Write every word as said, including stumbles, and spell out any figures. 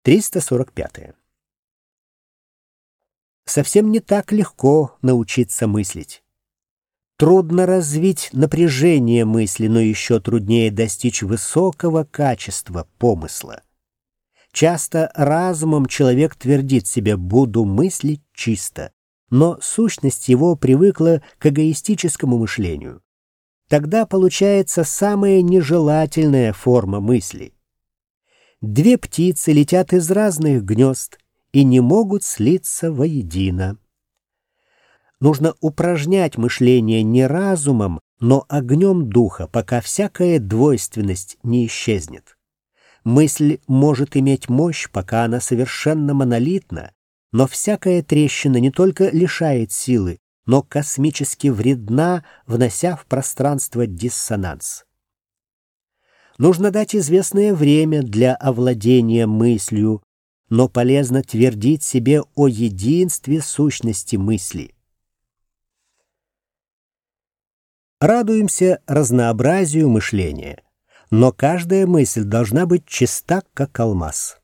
триста сорок пятое. Совсем не так легко научиться мыслить. Трудно развить напряжение мысли, но еще труднее достичь высокого качества помысла. Часто разумом человек твердит себе «буду мыслить чисто», но сущность его привыкла к эгоистическому мышлению. Тогда получается самая нежелательная форма мысли. Две птицы летят из разных гнезд и не могут слиться воедино. Нужно упражнять мышление не разумом, но огнем духа, пока всякая двойственность не исчезнет. Мысль может иметь мощь, пока она совершенно монолитна, но всякая трещина не только лишает силы, но космически вредна, внося в пространство диссонанс. Нужно дать известное время для овладения мыслью, но полезно твердить себе о единстве сущности мысли. Радуемся разнообразию мышления, но каждая мысль должна быть чиста, как алмаз.